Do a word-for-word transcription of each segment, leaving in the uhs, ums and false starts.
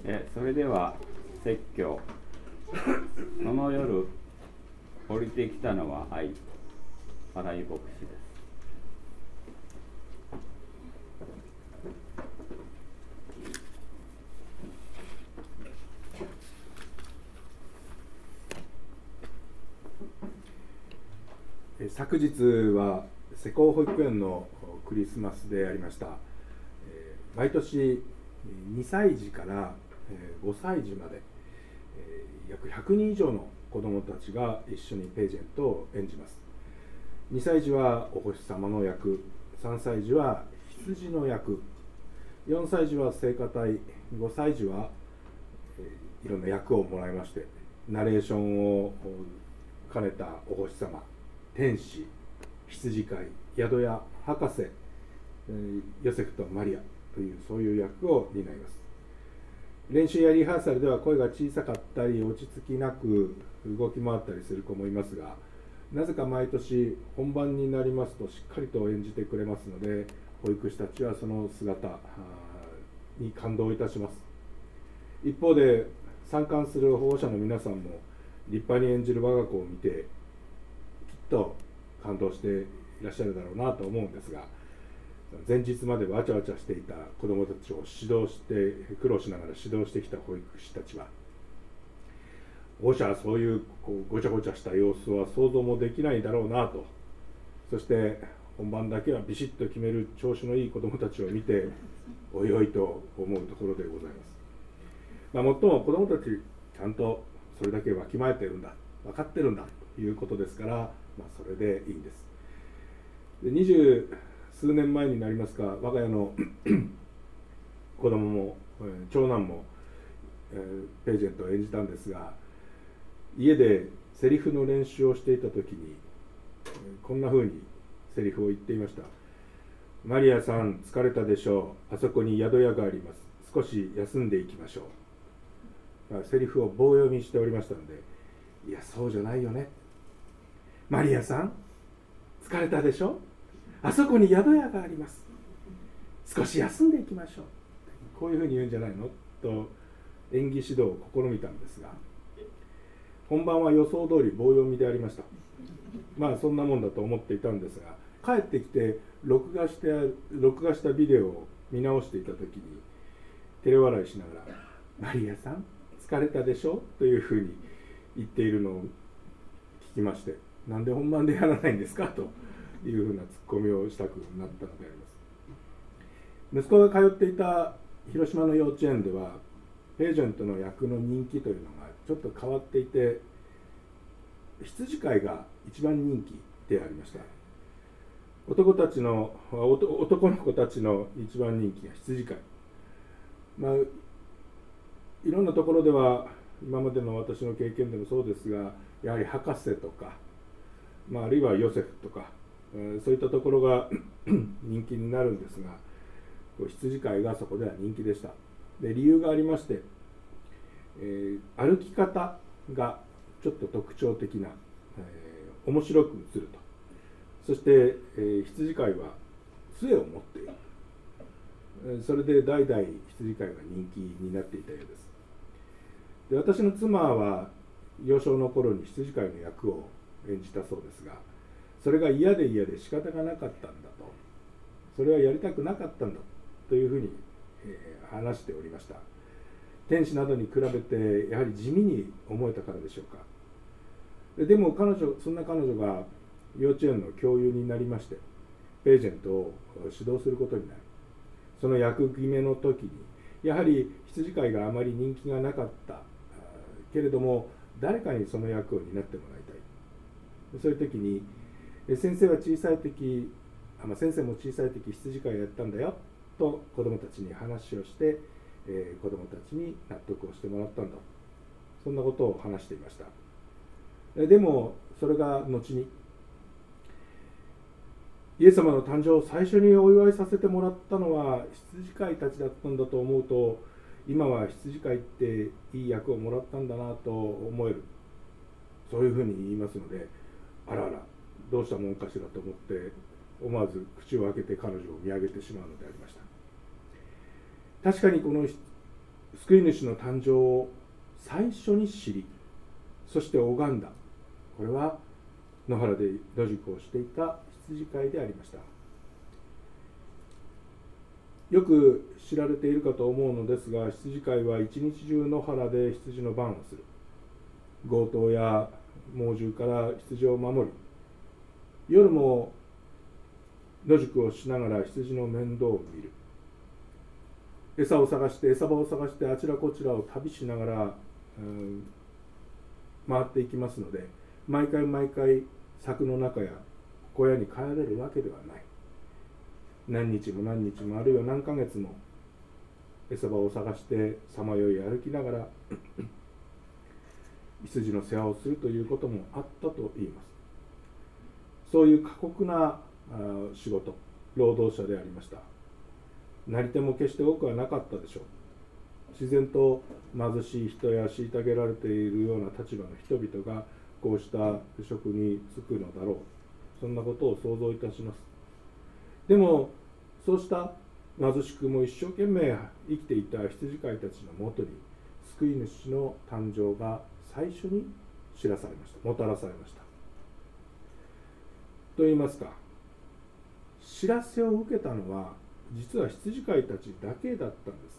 えそれでは説教。その夜降りてきたのは愛、新井牧師です。 昨日は施工保育園のクリスマスでありました。毎年にさい児からごさい児まで約ひゃくにん以上の子どもたちが一緒にページェントを演じます。にさい児はお星様の役、さんさい児は羊の役、よんさい児は聖歌隊、ごさい児はいろんな役をもらいまして、ナレーションを兼ねたお星様、天使、羊飼い、宿屋、博士、ヨセフとマリアというそういう役を担います。練習やリハーサルでは声が小さかったり落ち着きなく動き回ったりする子もいますが、なぜか毎年本番になりますとしっかりと演じてくれますので、保育士たちはその姿に感動いたします。一方で参観する保護者の皆さんも立派に演じる我が子を見てと感動していらっしゃるだろうなと思うんですが、前日までわちゃわちゃしていた子どもたちを指導して苦労しながら指導してきた保育士たちは、保護者はそういうこうごちゃごちゃした様子は想像もできないだろうなと、そして本番だけはビシッと決める調子のいい子どもたちを見ておいおいと思うところでございます。まあ、もっとも子どもたちちゃんとそれだけわきまえてるんだ、分かってるんだということですから、まあ、それでいいんです。で二十数年前になりますか、我が家の子供も、えー、長男も、えー、ページェントを演じたんですが、家でセリフの練習をしていたときに、えー、こんなふうにセリフを言っていました。マリアさん疲れたでしょう、あそこに宿屋があります、少し休んでいきましょう。まあ、セリフを棒読みしておりましたので、いやそうじゃないよね、マリアさん疲れたでしょ、あそこに宿屋があります、少し休んでいきましょう、こういうふうに言うんじゃないのと演技指導を試みたんですが、本番は予想通り棒読みでありました。まあそんなもんだと思っていたんですが、帰ってきて録画して録画したビデオを見直していたときに照れ笑いしながら、マリアさん疲れたでしょというふうに言っているのを聞きまして、なんで本番でやらないんですかというふうなツッコミをしたくなったのであります。息子が通っていた広島の幼稚園ではページェントの役の人気というのがちょっと変わっていて、羊飼いが一番人気でありました。男たちの男の子たちの一番人気が羊飼い、まあいろんなところでは今までの私の経験でもそうですが、やはり博士とか、まあ、あるいはヨセフとか、そういったところが人気になるんですが、羊飼いがそこでは人気でした。で理由がありまして、えー、歩き方がちょっと特徴的な、えー、面白く映ると。そして、えー、羊飼いは杖を持っている、えー、それで代々羊飼いが人気になっていたようです。で私の妻は幼少の頃に羊飼いの役を演じたそうですが、それが嫌で嫌で仕方がなかったんだと、それはやりたくなかったんだというふうに、えー、話しておりました。天使などに比べてやはり地味に思えたからでしょうか。で, でも彼女そんな彼女が幼稚園の教諭になりまして、ページェントを指導することになる。その役決めの時にやはり羊飼いがあまり人気がなかったけれども、誰かにその役を担ってもらいたい。そういう時に先生は小さい時あ、まあ、先生も小さい時羊飼いやったんだよと子どもたちに話をして、えー、子どもたちに納得をしてもらったんだ、そんなことを話していました。でもそれが後にイエス様の誕生を最初にお祝いさせてもらったのは羊飼いたちだったんだと思うと、今は羊飼いっていい役をもらったんだなと思える、そういうふうに言いますので、あらあらどうしたもんかしらと思って思わず口を開けて彼女を見上げてしまうのでありました。確かにこの救い主の誕生を最初に知り、そして拝んだ。これは野原で野宿をしていた羊飼いでありました。よく知られているかと思うのですが、羊飼いは一日中野原で羊の番をする。強盗や猛獣から羊を守り、夜も野宿をしながら羊の面倒を見る。餌を探して餌場を探してあちらこちらを旅しながら、うん、回っていきますので、毎回毎回柵の中や小屋に帰れるわけではない。何日も何日もあるいは何ヶ月も餌場を探してさまよい歩きながら羊の世話をするということもあったと言います。そういう過酷な仕事、労働者でありました。なり手も決して多くはなかったでしょう。自然と貧しい人や虐げられているような立場の人々がこうした職に就くのだろう、そんなことを想像いたします。でもそうした貧しくも一生懸命生きていた羊飼いたちのもとに救い主の誕生が最初に知らされました、もたらされました。といいますか、知らせを受けたのは実は羊飼いたちだけだったんです。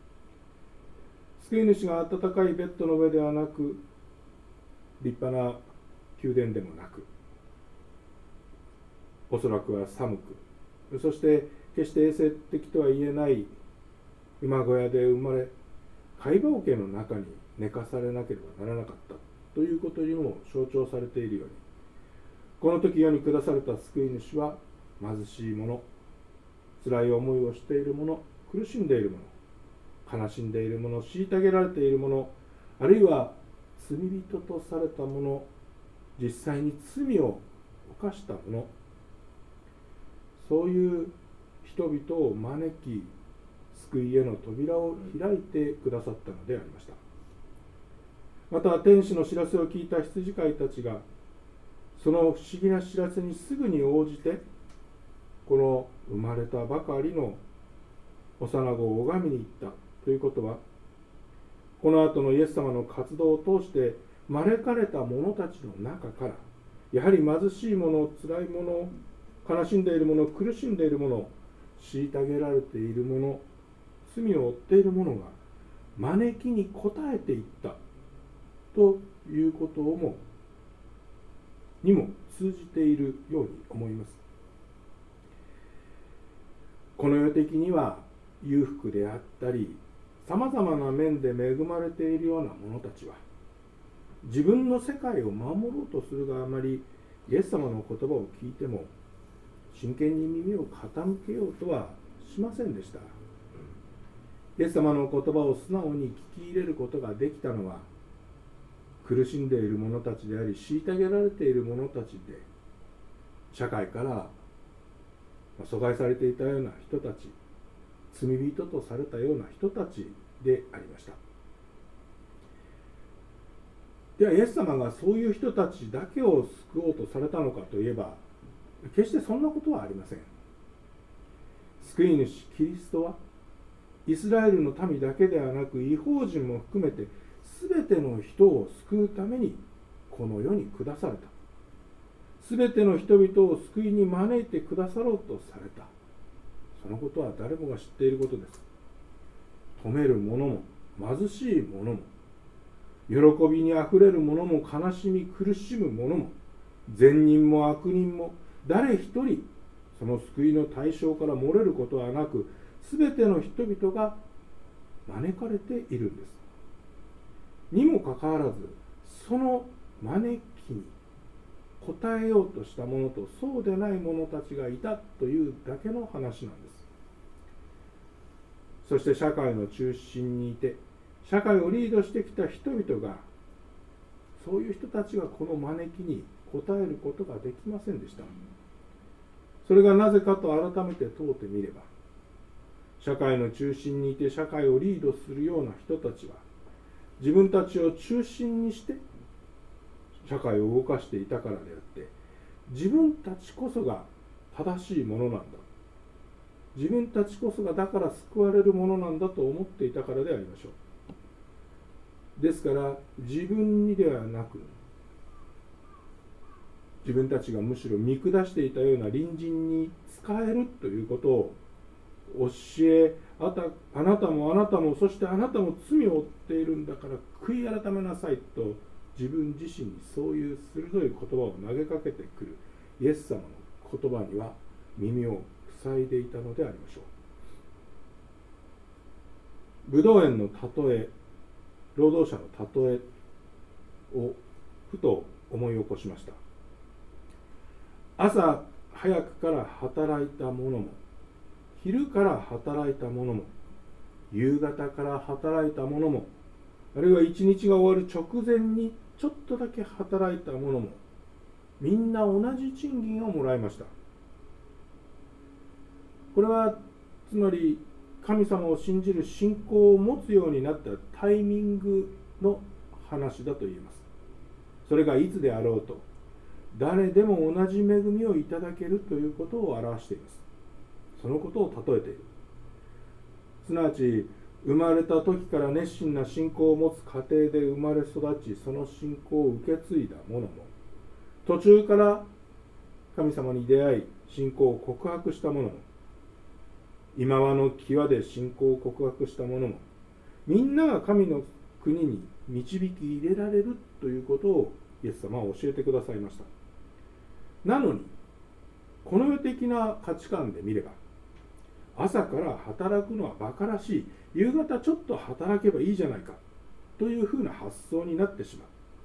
救い主が温かいベッドの上ではなく、立派な宮殿でもなく、おそらくは寒く、そして決して衛生的とは言えない馬小屋で生まれ、貝羽桶の中に寝かされなければならなかったということにも象徴されているように、この時世に下された救い主は貧しい者、辛い思いをしている者、苦しんでいる者、悲しんでいる者、虐げられている者、あるいは罪人とされた者、実際に罪を犯した者、そういう人々を招き、救いへの扉を開いてくださったのでありました。また天使の知らせを聞いた羊飼いたちがその不思議な知らせにすぐに応じて、この生まれたばかりの幼子を拝みに行ったということは、この後のイエス様の活動を通して招かれた者たちの中から、やはり貧しい者、辛い者、悲しんでいる者、苦しんでいる者、虐げられている者、罪を負っている者が招きに応えていったということをもにも通じているように思います。この世的には裕福であったり、さまざまな面で恵まれているような者たちは、自分の世界を守ろうとするがあまり、イエス様の言葉を聞いても真剣に耳を傾けようとはしませんでした。イエス様の言葉を素直に聞き入れることができたのは、苦しんでいる者たちであり、虐げられている者たちで、社会から阻害されていたような人たち、罪人とされたような人たちでありました。ではイエス様がそういう人たちだけを救おうとされたのかといえば、決してそんなことはありません。救い主キリストはイスラエルの民だけではなく、異邦人も含めて全ての人を救うためにこの世に下された。全ての人々を救いに招いてくださろうとされた。そのことは誰もが知っていることです。富める者も貧しい者も、喜びにあふれる者も悲しみ苦しむ者も、善人も悪人も、誰一人その救いの対象から漏れることはなく、全ての人々が招かれているんです。にもかかわらず、その招きに応えようとした者とそうでない者たちがいたというだけの話なんです。そして社会の中心にいて、社会をリードしてきた人々が、そういう人たちがこの招きに応えることができませんでした。それがなぜかと改めて問うてみれば、社会の中心にいて社会をリードするような人たちは、自分たちを中心にして社会を動かしていたからであって、自分たちこそが正しいものなんだ、 自分たちこそがだから救われるものなんだと思っていたからでありましょう。ですから自分にではなく、自分たちがむしろ見下していたような隣人に仕えるということを教え、あた、あなたもあなたもそしてあなたも罪を負っているんだから悔い改めなさいと、自分自身にそういう鋭い言葉を投げかけてくるイエス様の言葉には耳を塞いでいたのでありましょう。ブドウ園の例え、労働者の例えをふと思い起こしました。朝早くから働いた者も、昼から働いた者も、夕方から働いた者も、あるいは一日が終わる直前にちょっとだけ働いた者も、みんな同じ賃金をもらいました。これはつまり神様を信じる信仰を持つようになったタイミングの話だと言えます。それがいつであろうと、誰でも同じ恵みをいただけるということを表しています。そのことを例えている。すなわち生まれた時から熱心な信仰を持つ家庭で生まれ育ち、その信仰を受け継いだ者も、途中から神様に出会い信仰を告白した者も、今はの際で信仰を告白した者も、みんなが神の国に導き入れられるということをイエス様は教えてくださいました。なのにこの世的な価値観で見れば、朝から働くのは馬鹿らしい、夕方ちょっと働けばいいじゃないかというふうな発想になってしまう。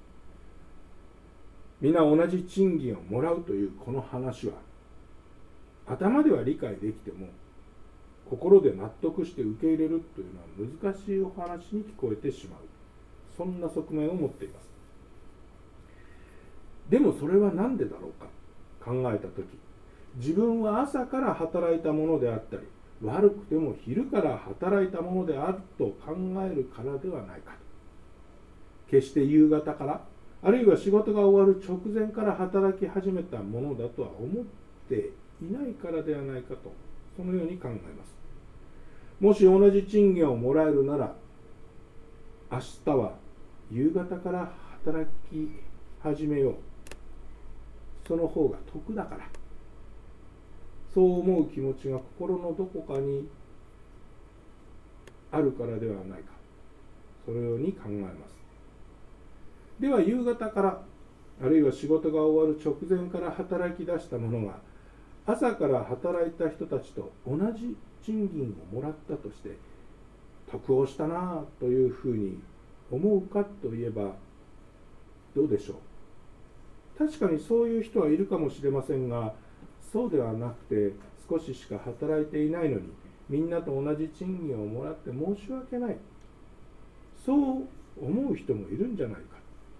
皆同じ賃金をもらうというこの話は、頭では理解できても心で納得して受け入れるというのは難しいお話に聞こえてしまう、そんな側面を持っています。でもそれは何でだろうか考えたとき、自分は朝から働いたものであったり、悪くても昼から働いたものであると考えるからではないか。決して夕方から、あるいは仕事が終わる直前から働き始めたものだとは思っていないからではないかと、そのように考えます。もし同じ賃金をもらえるなら、明日は夕方から働き始めよう、その方が得だから、そう思う気持ちが心のどこかにあるからではないか、そのように考えます。では夕方から、あるいは仕事が終わる直前から働き出した者が、朝から働いた人たちと同じ賃金をもらったとして得をしたなというふうに思うかといえばどうでしょう。確かにそういう人はいるかもしれませんが、そうではなくて、少ししか働いていないのにみんなと同じ賃金をもらって申し訳ない、そう思う人もいるんじゃないか。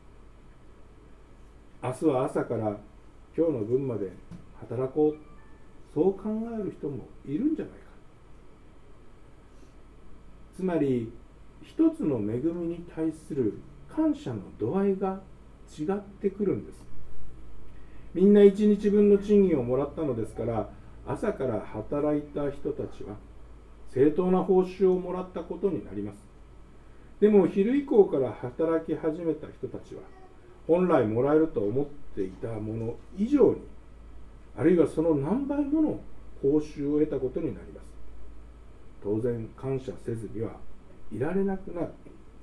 明日は朝から今日の分まで働こう、そう考える人もいるんじゃないか。つまり一つの恵みに対する感謝の度合いが違ってくるんです。みんな一日分の賃金をもらったのですから、朝から働いた人たちは正当な報酬をもらったことになります。でも昼以降から働き始めた人たちは、本来もらえると思っていたもの以上に、あるいはその何倍もの報酬を得たことになります。当然感謝せずにはいられなくなる。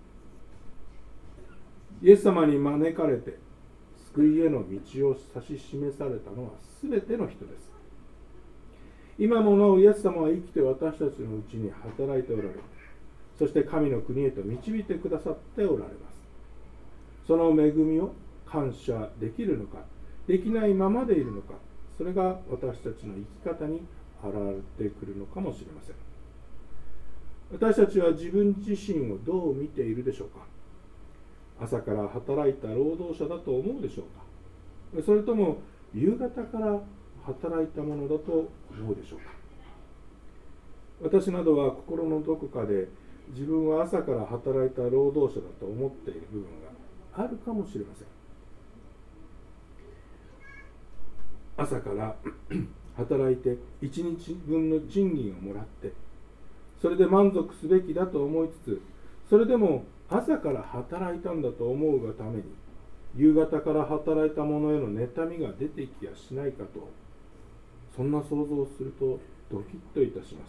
イエス様に招かれて救いへの道を指し示されたのは全ての人です。今もなおイエス様は生きて私たちのうちに働いておられる。そして神の国へと導いてくださっておられます。その恵みを感謝できるのか、できないままでいるのか、それが私たちの生き方に現れてくるのかもしれません。私たちは自分自身をどう見ているでしょうか。朝から働いた労働者だと思うでしょうか。それとも夕方から働いたものだと思うでしょうか。私などは心のどこかで自分は朝から働いた労働者だと思っている部分があるかもしれません。朝から働いていちにちぶんの賃金をもらって、それで満足すべきだと思いつつ、それでも朝から働いたんだと思うがために、夕方から働いた者への妬みが出てきやしないかと、そんな想像をするとドキッといたします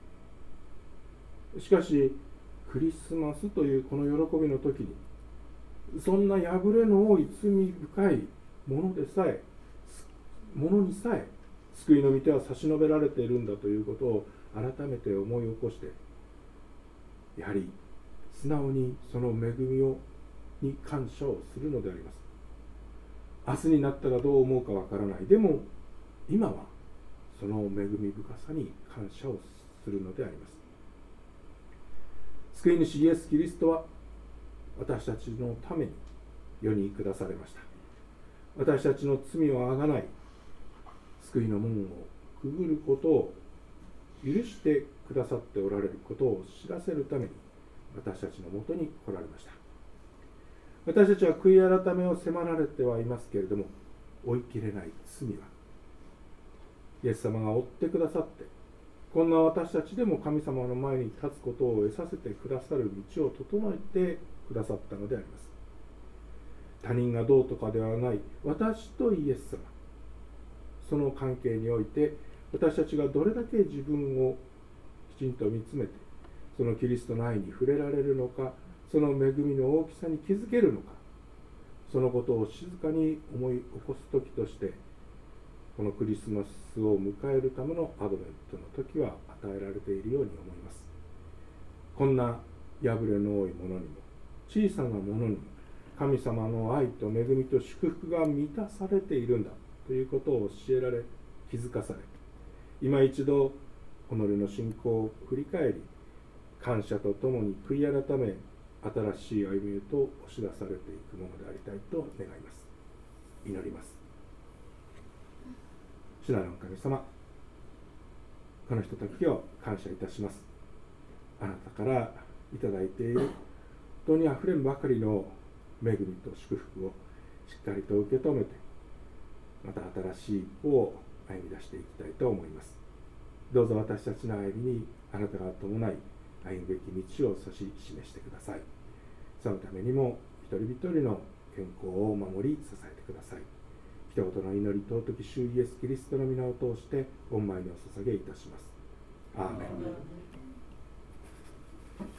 。しかしクリスマスというこの喜びの時に、そんな破れの多い罪深いものでさえものにさえ救いの御手は差し伸べられているんだということを改めて思い起こして、やはり素直にその恵みをに感謝をするのであります。明日になったらどう思うかわからない。でも今はその恵み深さに感謝をするのであります。救い主イエス・キリストは私たちのために世に下されました。私たちの罪をあがない救いの門をくぐることを許してくださっておられることを知らせるために私たちのもとに来られました。私たちは悔い改めを迫られてはいますけれども、追い切れない罪はイエス様が追ってくださって、こんな私たちでも神様の前に立つことを得させてくださる道を整えてくださったのであります。他人がどうとかではない、私とイエス様、その関係において私たちがどれだけ自分をきちんと見つめて、そのキリストの愛に触れられるのか、その恵みの大きさに気づけるのか、そのことを静かに思い起こす時として、このクリスマスを迎えるためのアドベントの時は与えられているように思います。こんな破れの多いものにも、小さなものにも、神様の愛と恵みと祝福が満たされているんだということを教えられ、気づかされ、今一度己の信仰を振り返り、感謝とともに悔い改め、新しい歩みへと押し出されていくものでありたいと願います。祈ります。主なる神様、このひとときを感謝いたします。あなたからいただいている本当にあふれんばかりの恵みと祝福をしっかりと受け止めて、また新しい一歩を歩み出していきたいと思います。どうぞ私たちの歩みにあなたが伴い、歩むべき道を指し示してください。そのためにも一人一人の健康を守り支えてください。一言の祈り尊き主イエスキリストの皆を通して御前にお捧げいたします。アーメン。